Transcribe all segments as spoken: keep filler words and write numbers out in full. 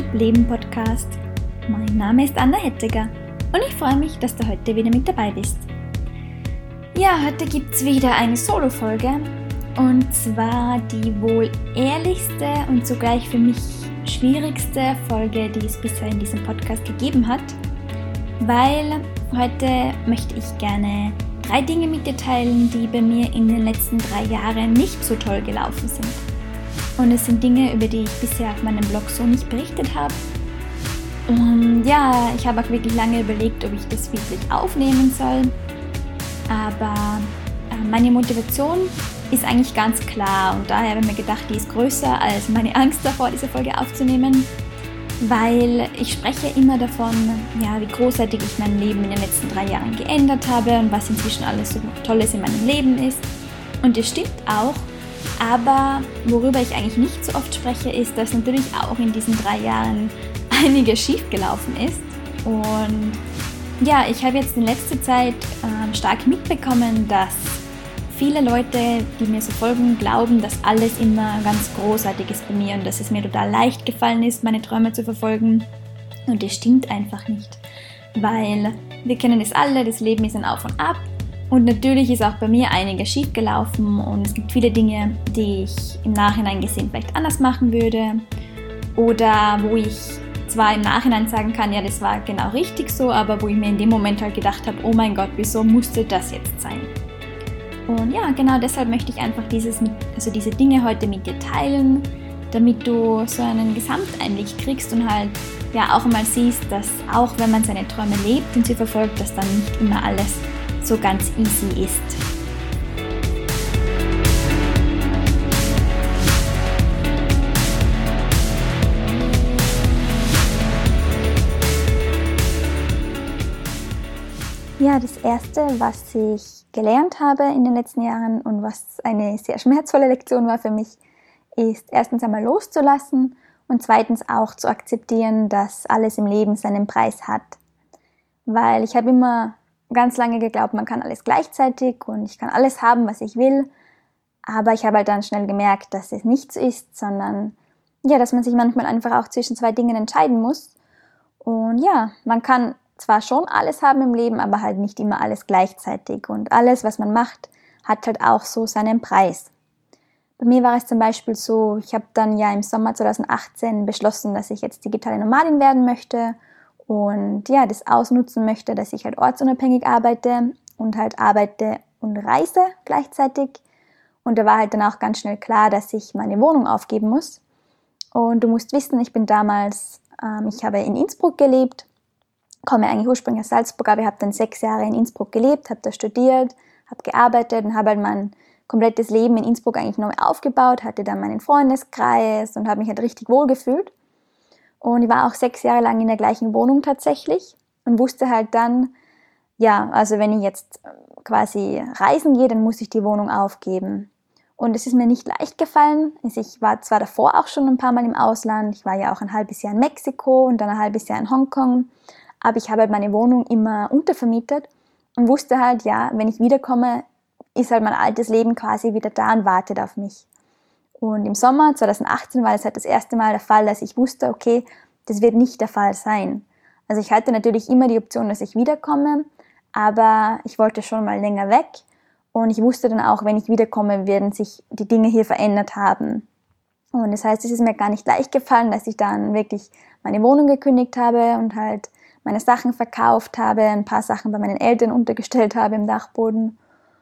Leben Podcast. Mein Name ist Anna Hettiger und ich freue mich, dass du heute wieder mit dabei bist. Ja, heute gibt es wieder eine Solo-Folge und zwar die wohl ehrlichste und zugleich für mich schwierigste Folge, die es bisher in diesem Podcast gegeben hat, weil heute möchte ich gerne drei Dinge mit dir teilen, die bei mir in den letzten drei Jahren nicht so toll gelaufen sind. Und es sind Dinge, über die ich bisher auf meinem Blog so nicht berichtet habe. Und ja, ich habe auch wirklich lange überlegt, ob ich das wirklich aufnehmen soll. Aber äh, meine Motivation ist eigentlich ganz klar und daher habe ich mir gedacht, die ist größer als meine Angst davor, diese Folge aufzunehmen. Weil ich spreche immer davon, ja, wie großartig ich mein Leben in den letzten drei Jahren geändert habe und was inzwischen alles so Tolles in meinem Leben ist. Und das stimmt auch. Aber worüber ich eigentlich nicht so oft spreche, ist, dass natürlich auch in diesen drei Jahren einiges schiefgelaufen ist. Und ja, ich habe jetzt in letzter Zeit äh, stark mitbekommen, dass viele Leute, die mir so folgen, glauben, dass alles immer ganz großartig ist bei mir und dass es mir total leicht gefallen ist, meine Träume zu verfolgen. Und das stimmt einfach nicht, weil wir kennen es alle, das Leben ist ein Auf und Ab. Und natürlich ist auch bei mir einiges schief gelaufen und es gibt viele Dinge, die ich im Nachhinein gesehen vielleicht anders machen würde oder wo ich zwar im Nachhinein sagen kann, ja, das war genau richtig so, aber wo ich mir in dem Moment halt gedacht habe, oh mein Gott, wieso musste das jetzt sein? Und ja, genau deshalb möchte ich einfach dieses, also diese Dinge heute mit dir teilen, damit du so einen Gesamteinblick kriegst und halt ja auch mal siehst, dass auch wenn man seine Träume lebt und sie verfolgt, dass dann nicht immer alles so ganz easy ist. Ja, das Erste, was ich gelernt habe in den letzten Jahren und was eine sehr schmerzvolle Lektion war für mich, ist erstens einmal loszulassen und zweitens auch zu akzeptieren, dass alles im Leben seinen Preis hat. Weil ich habe immer ganz lange geglaubt, man kann alles gleichzeitig und ich kann alles haben, was ich will. Aber ich habe halt dann schnell gemerkt, dass es nicht so ist, sondern ja, dass man sich manchmal einfach auch zwischen zwei Dingen entscheiden muss. Und ja, man kann zwar schon alles haben im Leben, aber halt nicht immer alles gleichzeitig. Und alles, was man macht, hat halt auch so seinen Preis. Bei mir war es zum Beispiel so, ich habe dann ja im Sommer zwanzig achtzehn beschlossen, dass ich jetzt digitale Nomadin werden möchte. Und ja, das ausnutzen möchte, dass ich halt ortsunabhängig arbeite und halt arbeite und reise gleichzeitig. Und da war halt dann auch ganz schnell klar, dass ich meine Wohnung aufgeben muss. Und du musst wissen, ich bin damals, ähm, ich habe in Innsbruck gelebt, komme eigentlich ursprünglich aus Salzburg, aber ich habe dann sechs Jahre in Innsbruck gelebt, habe da studiert, habe gearbeitet und habe halt mein komplettes Leben in Innsbruck eigentlich neu aufgebaut, hatte dann meinen Freundeskreis und habe mich halt richtig wohl gefühlt. Und ich war auch sechs Jahre lang in der gleichen Wohnung tatsächlich und wusste halt dann, ja, also wenn ich jetzt quasi reisen gehe, dann muss ich die Wohnung aufgeben. Und es ist mir nicht leicht gefallen. Also ich war zwar davor auch schon ein paar Mal im Ausland, ich war ja auch ein halbes Jahr in Mexiko und dann ein halbes Jahr in Hongkong, aber ich habe halt meine Wohnung immer untervermietet und wusste halt, ja, wenn ich wiederkomme, ist halt mein altes Leben quasi wieder da und wartet auf mich. Und im Sommer zwanzig achtzehn war das halt das erste Mal der Fall, dass ich wusste, okay, das wird nicht der Fall sein. Also ich hatte natürlich immer die Option, dass ich wiederkomme, aber ich wollte schon mal länger weg und ich wusste dann auch, wenn ich wiederkomme, werden sich die Dinge hier verändert haben. Und das heißt, es ist mir gar nicht leicht gefallen, dass ich dann wirklich meine Wohnung gekündigt habe und halt meine Sachen verkauft habe, ein paar Sachen bei meinen Eltern untergestellt habe im Dachboden.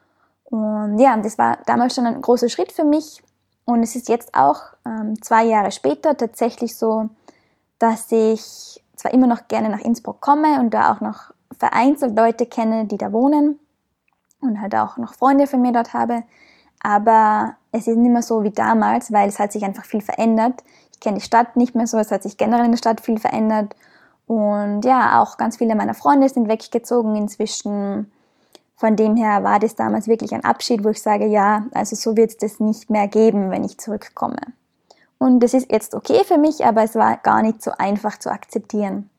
Und ja, das war damals schon ein großer Schritt für mich. Und es ist jetzt auch ähm, zwei Jahre später tatsächlich so, dass ich zwar immer noch gerne nach Innsbruck komme und da auch noch vereinzelt Leute kenne, die da wohnen und halt auch noch Freunde von mir dort habe, aber es ist nicht mehr so wie damals, weil es hat sich einfach viel verändert. Ich kenne die Stadt nicht mehr so, es hat sich generell in der Stadt viel verändert und ja, auch ganz viele meiner Freunde sind weggezogen inzwischen. Von dem her war das damals wirklich ein Abschied, wo ich sage, ja, also so wird es das nicht mehr geben, wenn ich zurückkomme. Und das ist jetzt okay für mich, aber es war gar nicht so einfach zu akzeptieren.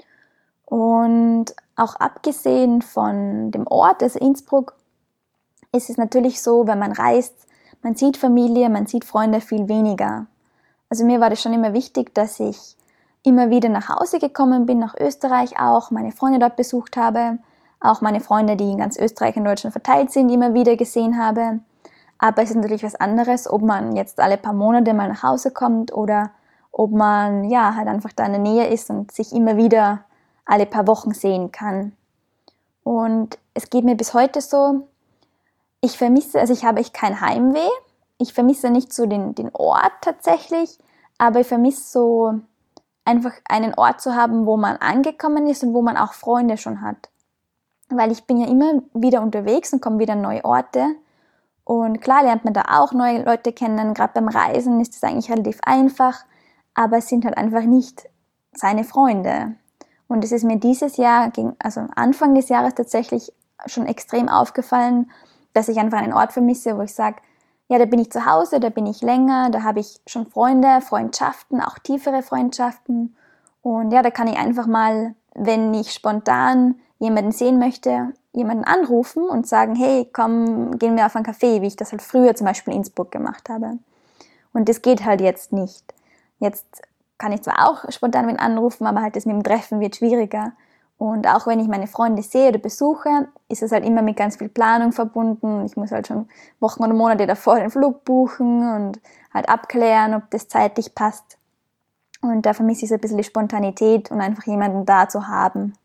Und auch abgesehen von dem Ort, also Innsbruck, ist es natürlich so, wenn man reist, man sieht Familie, man sieht Freunde viel weniger. Also mir war das schon immer wichtig, dass ich immer wieder nach Hause gekommen bin, nach Österreich auch, meine Freunde dort besucht habe, auch meine Freunde, die in ganz Österreich und Deutschland verteilt sind, immer wieder gesehen habe. Aber es ist natürlich was anderes, ob man jetzt alle paar Monate mal nach Hause kommt oder ob man ja halt einfach da in der Nähe ist und sich immer wieder alle paar Wochen sehen kann. Und es geht mir bis heute so, ich vermisse, also ich habe echt kein Heimweh, ich vermisse nicht so den, den Ort tatsächlich, aber ich vermisse so einfach einen Ort zu haben, wo man angekommen ist und wo man auch Freunde schon hat. Weil ich bin ja immer wieder unterwegs und komme wieder an neue Orte. Und klar lernt man da auch neue Leute kennen. Gerade beim Reisen ist das eigentlich relativ einfach. Aber es sind halt einfach nicht seine Freunde. Und es ist mir dieses Jahr, also Anfang des Jahres tatsächlich schon extrem aufgefallen, dass ich einfach einen Ort vermisse, wo ich sage, ja, da bin ich zu Hause, da bin ich länger, da habe ich schon Freunde, Freundschaften, auch tiefere Freundschaften. Und ja, da kann ich einfach mal, wenn ich spontan jemanden sehen möchte, jemanden anrufen und sagen, hey, komm, gehen wir auf einen Café, wie ich das halt früher zum Beispiel in Innsbruck gemacht habe. Und das geht halt jetzt nicht. Jetzt kann ich zwar auch spontan wen anrufen, aber halt das mit dem Treffen wird schwieriger. Und auch wenn ich meine Freunde sehe oder besuche, ist es halt immer mit ganz viel Planung verbunden. Ich muss halt schon Wochen oder Monate davor den Flug buchen und halt abklären, ob das zeitlich passt. Und da vermisse ich so ein bisschen die Spontanität und einfach jemanden da zu haben.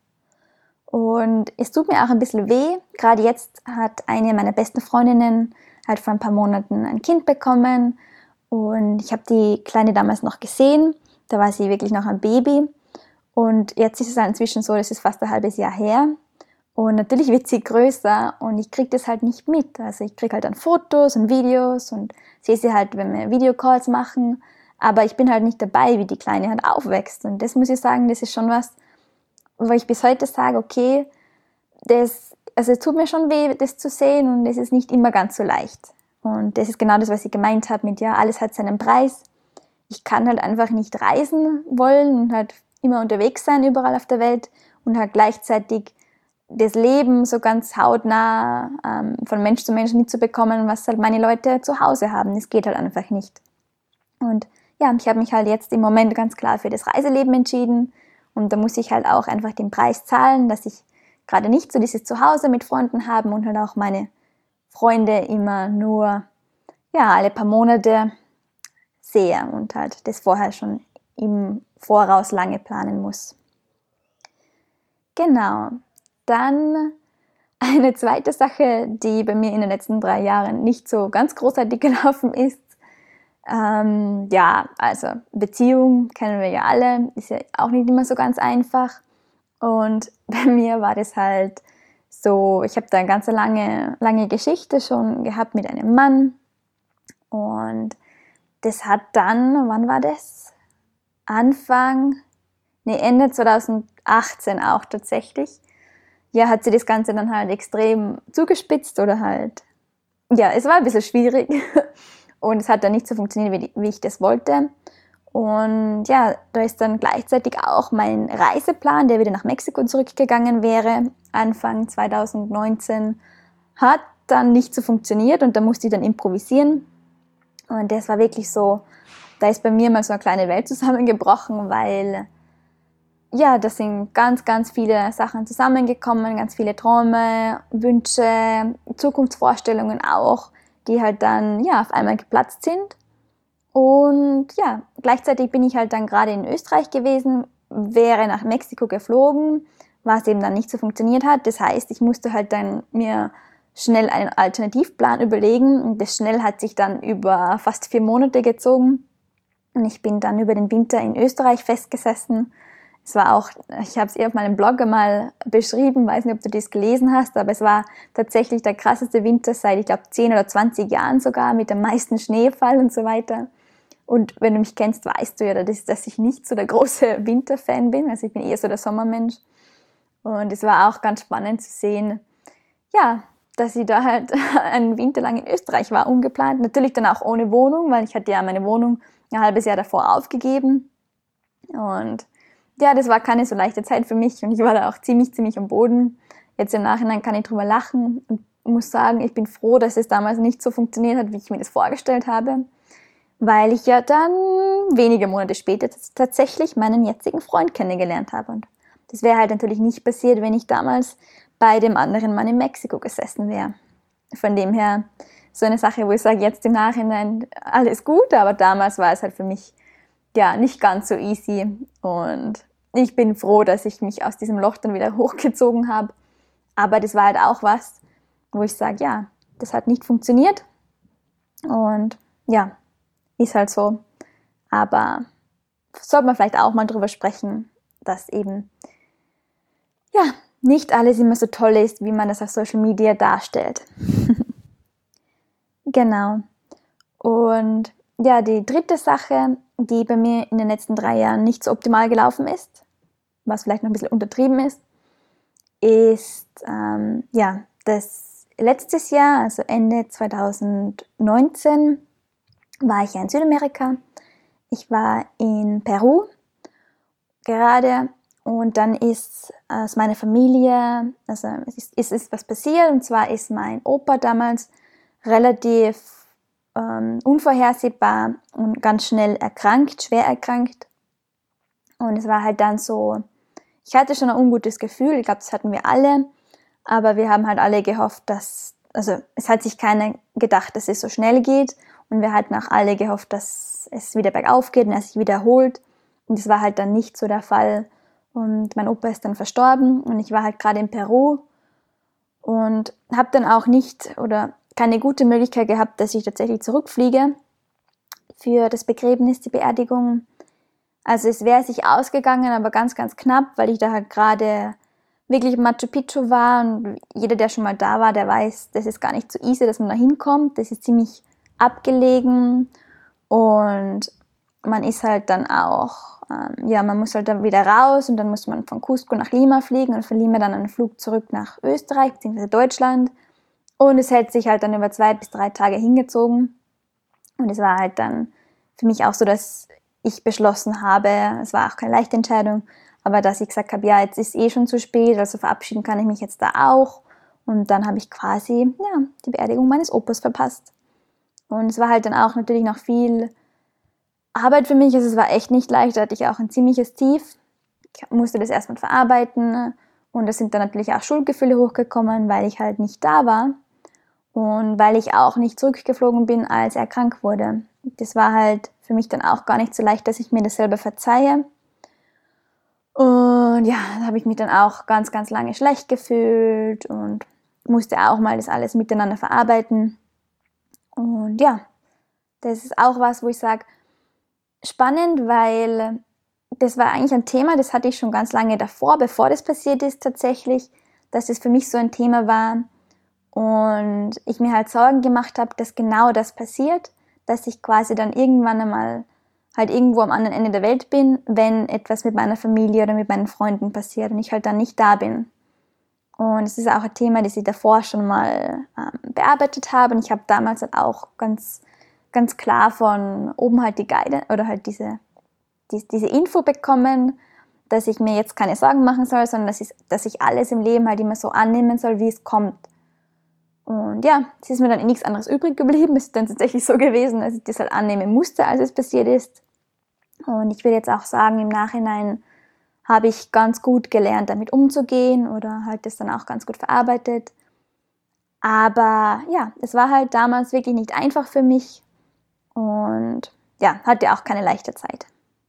Und es tut mir auch ein bisschen weh. Gerade jetzt hat eine meiner besten Freundinnen halt vor ein paar Monaten ein Kind bekommen. Und ich habe die Kleine damals noch gesehen. Da war sie wirklich noch ein Baby. Und jetzt ist es halt inzwischen so, das ist fast ein halbes Jahr her. Und natürlich wird sie größer und ich kriege das halt nicht mit. Also ich kriege halt dann Fotos und Videos und sehe sie halt, wenn wir Videocalls machen. Aber ich bin halt nicht dabei, wie die Kleine halt aufwächst. Und das muss ich sagen, das ist schon was, wo ich bis heute sage, okay, das, also es tut mir schon weh, das zu sehen und es ist nicht immer ganz so leicht. Und das ist genau das, was ich gemeint habe mit, ja, alles hat seinen Preis. Ich kann halt einfach nicht reisen wollen und halt immer unterwegs sein, überall auf der Welt und halt gleichzeitig das Leben so ganz hautnah ähm, von Mensch zu Mensch mitzubekommen, was halt meine Leute zu Hause haben. Das geht halt einfach nicht. Und ja, ich habe mich halt jetzt im Moment ganz klar für das Reiseleben entschieden und da muss ich halt auch einfach den Preis zahlen, dass ich gerade nicht so dieses Zuhause mit Freunden habe und halt auch meine Freunde immer nur ja alle paar Monate sehe und halt das vorher schon im Voraus lange planen muss. Genau. Dann eine zweite Sache, die bei mir in den letzten drei Jahren nicht so ganz großartig gelaufen ist. Ähm, ja, also Beziehung kennen wir ja alle, ist ja auch nicht immer so ganz einfach. Und bei mir war das halt so, ich habe da eine ganz lange, lange Geschichte schon gehabt mit einem Mann. Und das hat dann, wann war das? Anfang, nee, Ende zweitausendachtzehn auch tatsächlich. Ja, hat sie das Ganze dann halt extrem zugespitzt oder halt, ja, es war ein bisschen schwierig und es hat dann nicht so funktioniert, wie, wie ich das wollte. Und ja, da ist dann gleichzeitig auch mein Reiseplan, der wieder nach Mexiko zurückgegangen wäre, Anfang zweitausendneunzehn, hat dann nicht so funktioniert und da musste ich dann improvisieren. Und das war wirklich so, da ist bei mir mal so eine kleine Welt zusammengebrochen, weil ja, da sind ganz, ganz viele Sachen zusammengekommen, ganz viele Träume, Wünsche, Zukunftsvorstellungen auch, die halt dann ja auf einmal geplatzt sind. Und ja, gleichzeitig bin ich halt dann gerade in Österreich gewesen, wäre nach Mexiko geflogen, was eben dann nicht so funktioniert hat. Das heißt, ich musste halt dann mir schnell einen Alternativplan überlegen und das schnell hat sich dann über fast vier Monate gezogen und ich bin dann über den Winter in Österreich festgesessen. Es war auch, ich habe es eher auf meinem Blog einmal beschrieben, weiß nicht, ob du das gelesen hast, aber es war tatsächlich der krasseste Winter seit, ich glaube, zehn oder zwanzig Jahren sogar, mit dem meisten Schneefall und so weiter. Und wenn du mich kennst, weißt du ja, dass ich nicht so der große Winterfan bin, also ich bin eher so der Sommermensch. Und es war auch ganz spannend zu sehen, ja, dass ich da halt einen Winter lang in Österreich war, ungeplant. Natürlich dann auch ohne Wohnung, weil ich hatte ja meine Wohnung ein halbes Jahr davor aufgegeben. Und ja, das war keine so leichte Zeit für mich und ich war da auch ziemlich, ziemlich am Boden. Jetzt im Nachhinein kann ich drüber lachen und muss sagen, ich bin froh, dass es damals nicht so funktioniert hat, wie ich mir das vorgestellt habe. weil ich ja dann wenige Monate später tatsächlich meinen jetzigen Freund kennengelernt habe. Und das wäre halt natürlich nicht passiert, wenn ich damals bei dem anderen Mann in Mexiko gesessen wäre. Von dem her so eine Sache, wo ich sage, jetzt im Nachhinein alles gut, aber damals war es halt für mich ja nicht ganz so easy. Und ich bin froh, dass ich mich aus diesem Loch dann wieder hochgezogen habe. Aber das war halt auch was, wo ich sage, ja, das hat nicht funktioniert. Und ja, ist halt so. Aber sollte man vielleicht auch mal drüber sprechen, dass eben ja nicht alles immer so toll ist, wie man das auf Social Media darstellt. Genau. Und ja, die dritte Sache, die bei mir in den letzten drei Jahren nicht so optimal gelaufen ist, was vielleicht noch ein bisschen untertrieben ist, ist, ähm, ja, das letztes Jahr, also Ende zwanzig neunzehn, war ich ja in Südamerika. Ich war in Peru gerade und dann ist aus meiner Familie, also es ist, es ist was passiert, und zwar ist mein Opa damals relativ ähm, unvorhersehbar und ganz schnell erkrankt, schwer erkrankt. Und es war halt dann so, ich hatte schon ein ungutes Gefühl, ich glaube, das hatten wir alle, aber wir haben halt alle gehofft, dass, also es hat sich keiner gedacht, dass es so schnell geht, und wir hatten auch alle gehofft, dass es wieder bergauf geht und er sich wiederholt, und das war halt dann nicht so der Fall, und mein Opa ist dann verstorben und ich war halt gerade in Peru und habe dann auch nicht oder keine gute Möglichkeit gehabt, dass ich tatsächlich zurückfliege für das Begräbnis, die Beerdigung. Also es wäre sich ausgegangen, aber ganz, ganz knapp, weil ich da halt gerade wirklich Machu Picchu war, und jeder, der schon mal da war, der weiß, das ist gar nicht so easy, dass man da hinkommt. Das ist ziemlich abgelegen und man ist halt dann auch, ähm, ja, man muss halt dann wieder raus, und dann muss man von Cusco nach Lima fliegen und von Lima dann einen Flug zurück nach Österreich bzw. Deutschland. Und es hätte sich halt dann über zwei bis drei Tage hingezogen. Und es war halt dann für mich auch so, dass ich beschlossen habe, es war auch keine leichte Entscheidung, aber dass ich gesagt habe, ja, jetzt ist eh schon zu spät, also verabschieden kann ich mich jetzt da auch. Und dann habe ich quasi, ja, die Beerdigung meines Opas verpasst. Und es war halt dann auch natürlich noch viel Arbeit für mich, also es war echt nicht leicht, da hatte ich auch ein ziemliches Tief. Ich musste das erstmal verarbeiten, und es sind dann natürlich auch Schuldgefühle hochgekommen, weil ich halt nicht da war. Und weil ich auch nicht zurückgeflogen bin, als er krank wurde. Das war halt für mich dann auch gar nicht so leicht, dass ich mir das selber verzeihe. Und ja, da habe ich mich dann auch ganz, ganz lange schlecht gefühlt und musste auch mal das alles miteinander verarbeiten. Und ja, das ist auch was, wo ich sage, spannend, weil das war eigentlich ein Thema, das hatte ich schon ganz lange davor, bevor das passiert ist tatsächlich, dass das für mich so ein Thema war. Und ich mir halt Sorgen gemacht habe, dass genau das passiert, dass ich quasi dann irgendwann einmal halt irgendwo am anderen Ende der Welt bin, wenn etwas mit meiner Familie oder mit meinen Freunden passiert und ich halt dann nicht da bin. Und es ist auch ein Thema, das ich davor schon mal ähm, bearbeitet habe, und ich habe damals halt auch ganz, ganz klar von oben halt die Guide oder halt diese, die, diese Info bekommen, dass ich mir jetzt keine Sorgen machen soll, sondern dass ich, dass ich alles im Leben halt immer so annehmen soll, wie es kommt. Und ja, es ist mir dann nichts anderes übrig geblieben. Es ist dann tatsächlich so gewesen, dass ich das halt annehmen musste, als es passiert ist. Und ich will jetzt auch sagen, im Nachhinein habe ich ganz gut gelernt, damit umzugehen oder halt das dann auch ganz gut verarbeitet. Aber ja, es war halt damals wirklich nicht einfach für mich und ja, hatte auch keine leichte Zeit.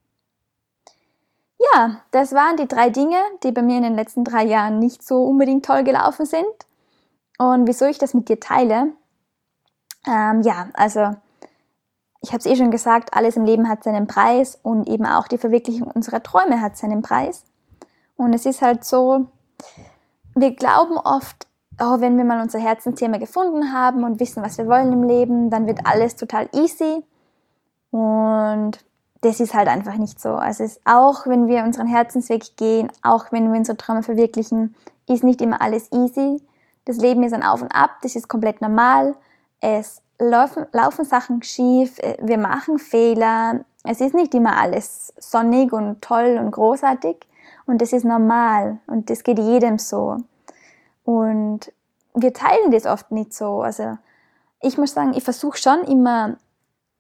Ja, das waren die drei Dinge, die bei mir in den letzten drei Jahren nicht so unbedingt toll gelaufen sind. Und wieso ich das mit dir teile? Ähm, ja, also ich habe es eh schon gesagt, alles im Leben hat seinen Preis, und eben auch die Verwirklichung unserer Träume hat seinen Preis. Und es ist halt so, wir glauben oft, oh, wenn wir mal unser Herzensthema gefunden haben und wissen, was wir wollen im Leben, dann wird alles total easy. Und das ist halt einfach nicht so. Also es ist, auch wenn wir unseren Herzensweg gehen, auch wenn wir unsere Träume verwirklichen, ist nicht immer alles easy. Das Leben ist ein Auf und Ab, das ist komplett normal. Es laufen, laufen Sachen schief, wir machen Fehler. Es ist nicht immer alles sonnig und toll und großartig. Und das ist normal und das geht jedem so. Und wir teilen das oft nicht so. Also ich muss sagen, ich versuche schon immer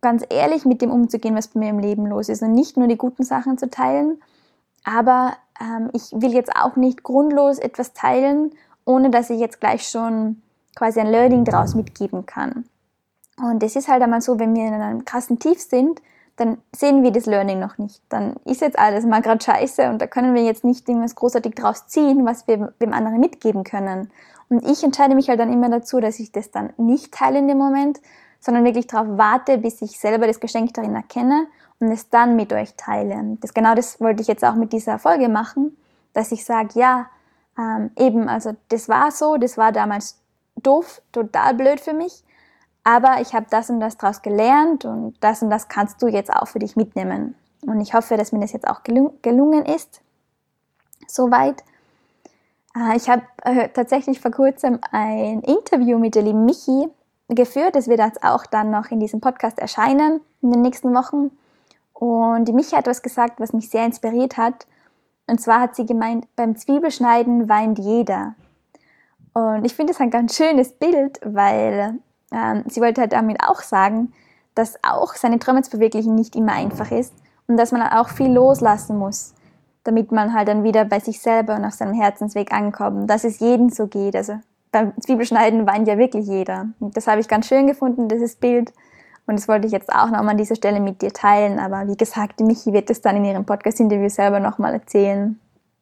ganz ehrlich mit dem umzugehen, was bei mir im Leben los ist und nicht nur die guten Sachen zu teilen, aber ähm, ich will jetzt auch nicht grundlos etwas teilen, ohne dass ich jetzt gleich schon quasi ein Learning daraus mitgeben kann. Und es ist halt einmal so, wenn wir in einem krassen Tief sind, dann sehen wir das Learning noch nicht. Dann ist jetzt alles mal gerade scheiße und da können wir jetzt nicht irgendwas großartig draus ziehen, was wir dem anderen mitgeben können. Und ich entscheide mich halt dann immer dazu, dass ich das dann nicht teile in dem Moment, sondern wirklich darauf warte, bis ich selber das Geschenk darin erkenne und es dann mit euch teile. Das, genau das wollte ich jetzt auch mit dieser Folge machen, dass ich sage, ja, ähm, eben, also das war so, das war damals doof, total blöd für mich, aber ich habe das und das daraus gelernt und das und das kannst du jetzt auch für dich mitnehmen. Und ich hoffe, dass mir das jetzt auch gelung- gelungen ist, soweit. Äh, ich habe äh, tatsächlich vor kurzem ein Interview mit der lieben Michi geführt. Das wird jetzt auch dann noch in diesem Podcast erscheinen in den nächsten Wochen. Und die Michi hat etwas gesagt, was mich sehr inspiriert hat. Und zwar hat sie gemeint, beim Zwiebelschneiden weint jeder. Und ich finde das ein ganz schönes Bild, weil ähm, sie wollte halt damit auch sagen, dass auch seine Träume zu verwirklichen nicht immer einfach ist und dass man auch viel loslassen muss, damit man halt dann wieder bei sich selber und auf seinem Herzensweg ankommt. Dass es jedem so geht. Also beim Zwiebelschneiden weint ja wirklich jeder. Und das habe ich ganz schön gefunden, dieses Bild. Und das wollte ich jetzt auch nochmal an dieser Stelle mit dir teilen. Aber wie gesagt, die Michi wird es dann in ihrem Podcast-Interview selber nochmal erzählen.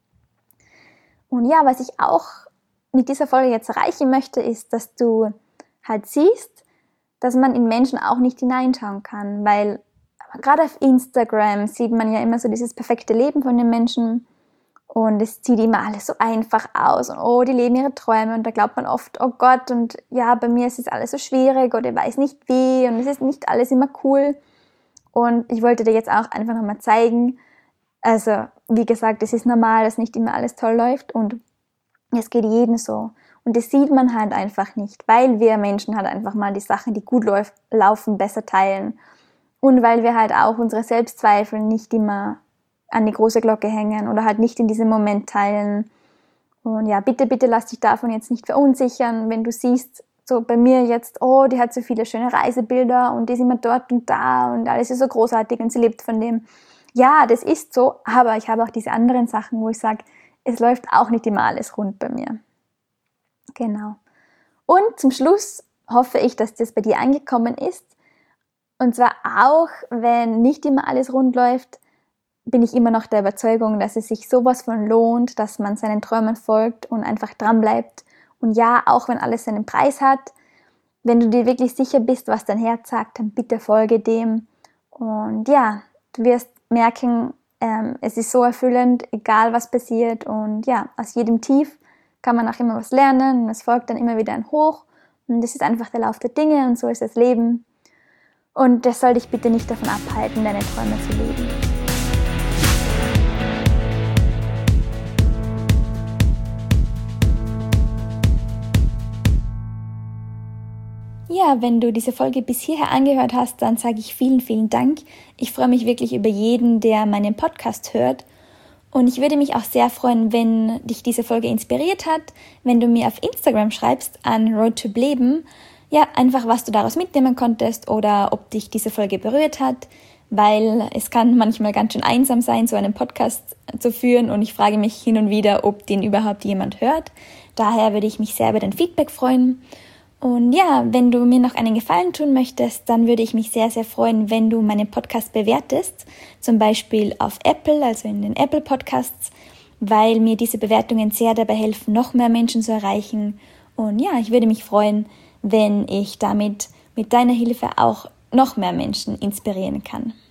Und ja, was ich auch mit dieser Folge jetzt erreichen möchte, ist, dass du halt siehst, dass man in Menschen auch nicht hineinschauen kann, weil gerade auf Instagram sieht man ja immer so dieses perfekte Leben von den Menschen und es sieht immer alles so einfach aus und oh, die leben ihre Träume und da glaubt man oft, oh Gott, und ja, bei mir ist es alles so schwierig oder ich weiß nicht wie und es ist nicht alles immer cool. Und ich wollte dir jetzt auch einfach nochmal zeigen, also wie gesagt, es ist normal, dass nicht immer alles toll läuft und es geht jedem so. Und das sieht man halt einfach nicht, weil wir Menschen halt einfach mal die Sachen, die gut läuf- laufen, besser teilen. Und weil wir halt auch unsere Selbstzweifel nicht immer an die große Glocke hängen oder halt nicht in diesem Moment teilen. Und ja, bitte, bitte lass dich davon jetzt nicht verunsichern, wenn du siehst, so bei mir jetzt, oh, die hat so viele schöne Reisebilder und die ist immer dort und da und alles ist so großartig und sie lebt von dem. Ja, das ist so, aber ich habe auch diese anderen Sachen, wo ich sage, es läuft auch nicht immer alles rund bei mir. Genau. Und zum Schluss hoffe ich, dass das bei dir angekommen ist. Und zwar auch, wenn nicht immer alles rund läuft, bin ich immer noch der Überzeugung, dass es sich sowas von lohnt, dass man seinen Träumen folgt und einfach dran bleibt. Und ja, auch wenn alles seinen Preis hat, wenn du dir wirklich sicher bist, was dein Herz sagt, dann bitte folge dem. Und ja, du wirst merken, ähm, es ist so erfüllend, egal was passiert. Und ja, aus jedem Tief kann man auch immer was lernen und es folgt dann immer wieder ein Hoch. Und das ist einfach der Lauf der Dinge und so ist das Leben. Und das soll dich bitte nicht davon abhalten, deine Träume zu leben. Ja, wenn du diese Folge bis hierher angehört hast, dann sage ich vielen, vielen Dank. Ich freue mich wirklich über jeden, der meinen Podcast hört. Und ich würde mich auch sehr freuen, wenn dich diese Folge inspiriert hat, wenn du mir auf Instagram schreibst an road to leben, ja, einfach was du daraus mitnehmen konntest oder ob dich diese Folge berührt hat, weil es kann manchmal ganz schön einsam sein, so einen Podcast zu führen und ich frage mich hin und wieder, ob den überhaupt jemand hört. Daher würde ich mich sehr über dein Feedback freuen. Und ja, wenn du mir noch einen Gefallen tun möchtest, dann würde ich mich sehr, sehr freuen, wenn du meinen Podcast bewertest, zum Beispiel auf Apple, also in den Apple Podcasts, weil mir diese Bewertungen sehr dabei helfen, noch mehr Menschen zu erreichen. Und ja, ich würde mich freuen, wenn ich damit mit deiner Hilfe auch noch mehr Menschen inspirieren kann.